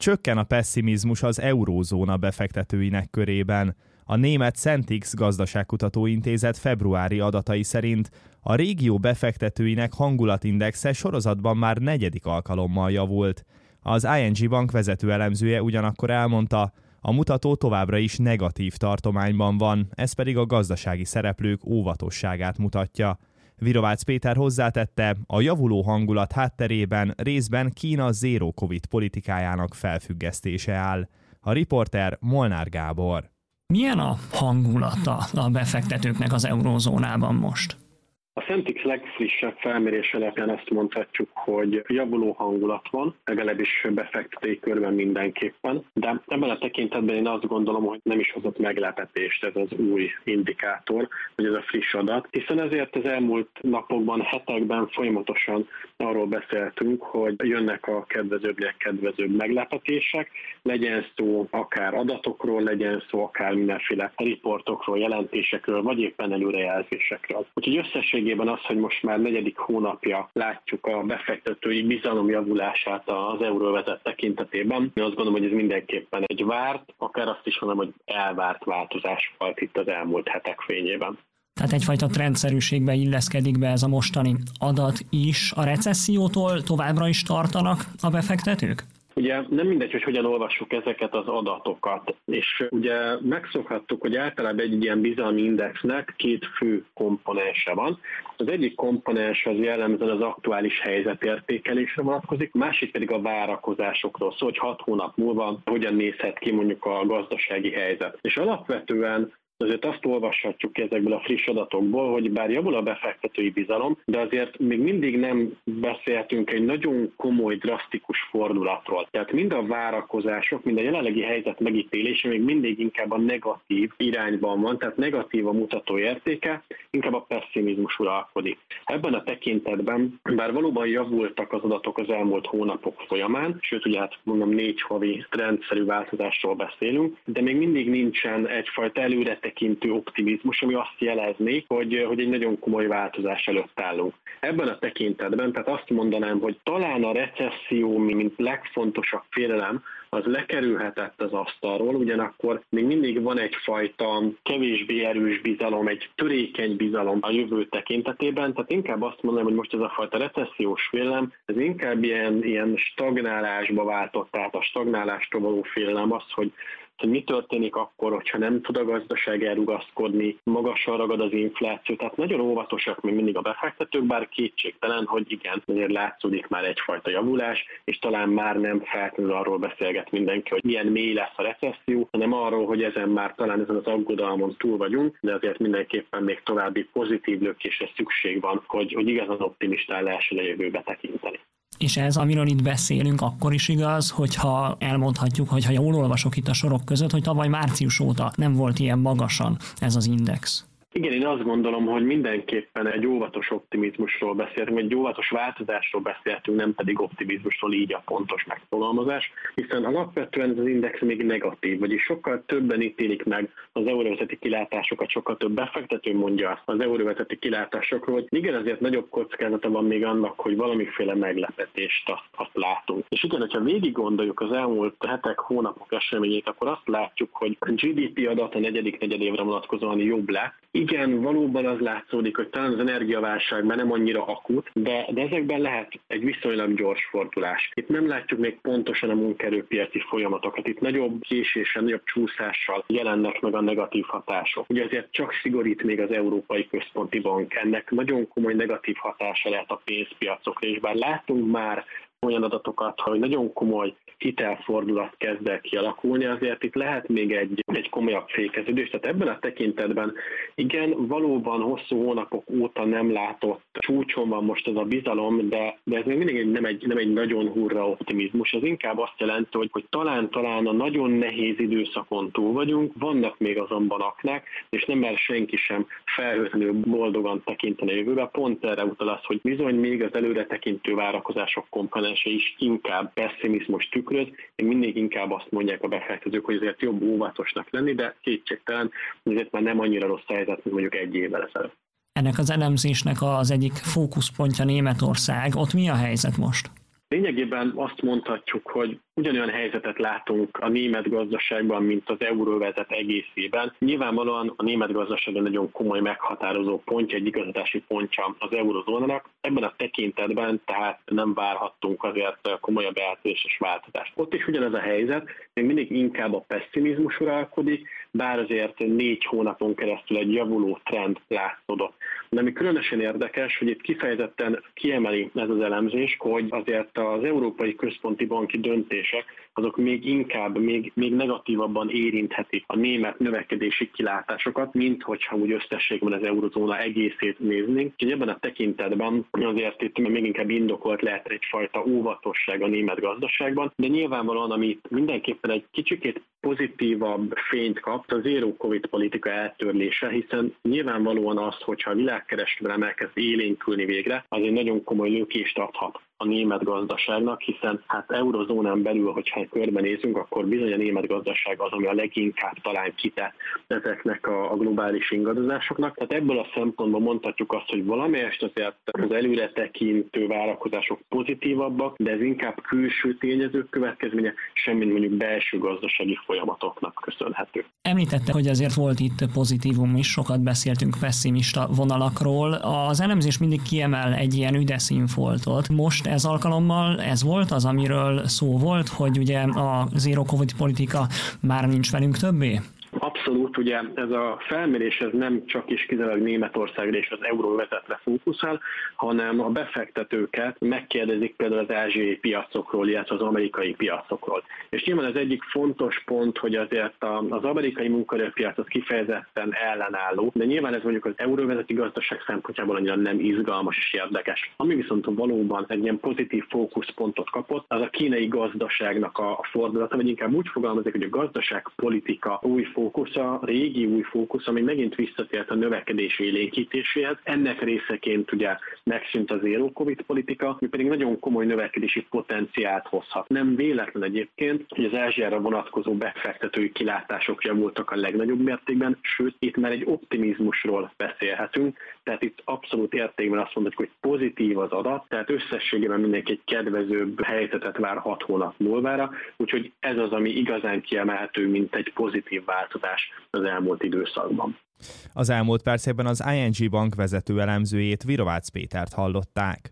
Csökken a pessimizmus az eurózóna befektetőinek körében. A német Centix gazdaságkutató intézet februári adatai szerint a régió befektetőinek hangulatindexe sorozatban már 4. alkalommal javult. Az ING Bank vezető elemzője ugyanakkor elmondta, a mutató továbbra is negatív tartományban van, ez pedig a gazdasági szereplők óvatosságát mutatja. Virovácz Péter hozzátette, a javuló hangulat hátterében részben Kína zéró Covid politikájának felfüggesztése áll. A riporter Molnár Gábor. Milyen a hangulata a befektetőknek az eurózónában most? A Centix legfrissebb felmérés alapján azt mondhatjuk, hogy javuló hangulat van, legalábbis befektetői körben mindenképpen, de ebben a tekintetben én azt gondolom, hogy nem is hozott meglepetést ez az új indikátor, vagy ez a friss adat, hiszen ezért az elmúlt napokban, hetekben folyamatosan arról beszéltünk, hogy jönnek a kedvezőbb meglepetések, legyen szó akár adatokról, legyen szó akár mindenféle riportokról, jelentésekről, vagy éppen előrejelzésekről. Úgyhogy összességében az, hogy most már 4. hónapja látjuk a befektetői bizalom javulását az euróvezet tekintetében, én azt gondolom, hogy ez mindenképpen egy várt, akár azt is mondom, hogy elvárt változás volt itt az elmúlt hetek fényében. Tehát egyfajta trendszerűségbe illeszkedik be ez a mostani adat is. A recessziótól továbbra is tartanak a befektetők? Ugye nem mindegy, hogy hogyan olvassuk ezeket az adatokat, és ugye megszokhattuk, hogy általában egy ilyen bizalmi indexnek 2 fő komponense van. Az egyik komponens az jellemzően az aktuális helyzetértékelésre vonatkozik, a másik pedig a várakozásokról szól, hogy 6 hónap múlva hogyan nézhet ki mondjuk a gazdasági helyzet. És alapvetően azért azt olvashatjuk ezekből a friss adatokból, hogy bár javul a befektetői bizalom, de azért még mindig nem beszélhetünk egy nagyon komoly, drasztikus fordulatról. Tehát mind a várakozások, mind a jelenlegi helyzet megítélése még mindig inkább a negatív irányban van, tehát negatív a mutató értéke, inkább a pessimizmus uralkodik. Ebben a tekintetben, bár valóban javultak az adatok az elmúlt hónapok folyamán, sőt ugye hát mondom 4 havi rendszerű változásról beszélünk, de még mindig nincsen egyfajta előretekintő optimizmus, ami azt jelezné, hogy egy nagyon komoly változás előtt állunk. Ebben a tekintetben, tehát azt mondanám, hogy talán a recesszió, mint legfontosabb félelem, az lekerülhetett az asztalról, ugyanakkor még mindig van egyfajta kevésbé erős bizalom, egy törékeny bizalom a jövő tekintetében, tehát inkább azt mondanám, hogy most ez a fajta recessziós félelem, ez inkább ilyen stagnálásba váltott, tehát a stagnálástól való félelem az, hogy mi történik akkor, hogyha nem tud a gazdaság elrugaszkodni, magasan ragad az infláció, tehát nagyon óvatosak még mindig a befektetők, bár kétségtelen, hogy igen, azért látszódik már egyfajta javulás, és talán már nem feltétlenül arról beszélget mindenki, hogy milyen mély lesz a recesszió, hanem arról, hogy ezen az aggodalmon túl vagyunk, de azért mindenképpen még további pozitív lökésre szükség van, hogy igazán optimistán lehessen a jövőbe tekinteni. És ez, amiről itt beszélünk, akkor is igaz, hogyha elmondhatjuk, hogyha jól olvasok itt a sorok között, hogy tavaly március óta nem volt ilyen magasan ez az index. Igen, én azt gondolom, hogy mindenképpen egy óvatos optimizmusról beszéltünk, egy óvatos változásról beszéltünk, nem pedig optimizmusról, így a pontos megfogalmazás, hiszen alapvetően ez az index még negatív, vagyis sokkal többen ítélik meg az euróvezeti kilátásokat, sokkal több befektető mondja az euróvezeti kilátásokról, hogy igen, azért nagyobb kockázata van még annak, hogy valamiféle meglepetést azt látunk. És igen, hogyha végig gondoljuk az elmúlt hetek, hónapok eseményét, akkor azt látjuk, hogy a GDP adat a negyedik negyedévre vonatkozóan jobb lett. Igen, valóban az látszódik, hogy talán az energiaválság már nem annyira akut, de ezekben lehet egy viszonylag gyors fordulás. Itt nem látjuk még pontosan a munkaerőpiaci folyamatokat, itt nagyobb késéssel, nagyobb csúszással jelennek meg a negatív hatások. Ugye azért csak szigorít még az Európai Központi Bank, ennek nagyon komoly negatív hatása lehet a pénzpiacokra, és bár látunk már olyan adatokat, hogy nagyon komoly hitelfordulat kezd el kialakulni, azért itt lehet még egy komolyabb fékeződés. Tehát ebben a tekintetben igen, valóban hosszú hónapok óta nem látott csúcson van most ez a bizalom, de ez még mindig nem egy nagyon hurra optimizmus. Ez inkább azt jelenti, hogy talán a nagyon nehéz időszakon túl vagyunk, vannak még azonban aknák, és nem mer senki sem felhőtlenül boldogan tekinteni a jövőbe. Pont erre utal az, hogy bizony még az előretekintő várakozások komponense is inkább pessimizmus tükröz, még mindig inkább azt mondják a befektetők, hogy azért jobb óvatosnak lenni, de kétségtelen, ezért már nem annyira rossz helyzet, mint mondjuk egy évvel ezelőtt. Ennek az elemzésnek az egyik fókuszpontja Németország. Ott mi a helyzet most? Lényegében azt mondhatjuk, hogy ugyanolyan helyzetet látunk a német gazdaságban, mint az euróvezet egészében. Nyilvánvalóan a német gazdaság nagyon komoly meghatározó pontja, egy igazodási pontja az eurozónának. Ebben a tekintetben tehát nem várhattunk azért komolyabb eltérés változást. Ott is ugyanez a helyzet, még mindig inkább a pesszimizmus uralkodik, bár azért 4 hónapon keresztül egy javuló trend látszódott. De ami különösen érdekes, hogy itt kifejezetten kiemeli ez az elemzés, hogy azért az Európai Központi Banki döntések azok még inkább, még negatívabban érinthetik a német növekedési kilátásokat, mint hogyha úgy összességben az eurozóna egészét néznénk. Úgyhogy ebben a tekintetben azért itt még inkább indokolt lehet egyfajta óvatosság a német gazdaságban, de nyilvánvalóan, amit mindenképpen egy kicsikét pozitívabb fényt kap, a zero covid politika eltörlése, hiszen nyilvánvalóan az, hogyha a világkereskedelem elkezd élénkülni végre, az egy nagyon komoly lökést adhat a német gazdaságnak, hiszen hát eurozónán belül, hogyha körbenézünk, akkor bizony a német gazdaság az, ami a leginkább talán kitett ezeknek a globális ingadozásoknak. Tehát ebből a szempontból mondhatjuk azt, hogy valamelyest azért az előre tekintő várakozások pozitívabbak, de ez inkább külső tényezők következménye, semmint mondjuk belső gazdasági folyamatoknak köszönhető. Említette, hogy azért volt itt pozitívum is, sokat beszéltünk pesszimista vonalakról. Az elemzés mindig kiemel egy ilyen üdes színfoltot. Most ez alkalommal ez volt az, amiről szó volt, hogy ugye a zero covid politika már nincs velünk többé? Abszolút, ugye ez a felmérés ez nem csak is kizárólag Németországra és az euróvezetre fókuszál, hanem a befektetőket megkérdezik például az ázsiai piacokról, illetve az amerikai piacokról. És nyilván az egyik fontos pont, hogy azért az amerikai munkaerőpiac az kifejezetten ellenálló, de nyilván ez mondjuk az euróvezeti gazdaság szempontjából annyira nem izgalmas és érdekes. Ami viszont valóban egy ilyen pozitív fókuszpontot kapott, az a kínai gazdaságnak a fordulata, vagy inkább úgy fogalmazik, hogy a gazdaságpolitika új fókusza, régi új fókusz, ami megint visszatért a növekedés élénkítéséhez. Ennek részeként ugye megszűnt a zero covid politika, ami pedig nagyon komoly növekedési potenciált hozhat. Nem véletlen egyébként, hogy az Ázsiára vonatkozó befektetői kilátások javultak a legnagyobb mértékben, sőt, itt már egy optimizmusról beszélhetünk, tehát itt abszolút értékben azt mondhatjuk, hogy pozitív az adat, tehát összességében mindenki egy kedvezőbb helyzetet vár 6 hónap múlvára, úgyhogy ez az, ami igazán kiemelhető, mint egy pozitív változás az elmúlt időszakban. Az elmúlt percekben az ING Bank vezető elemzőjét, Virovácz Pétert hallották.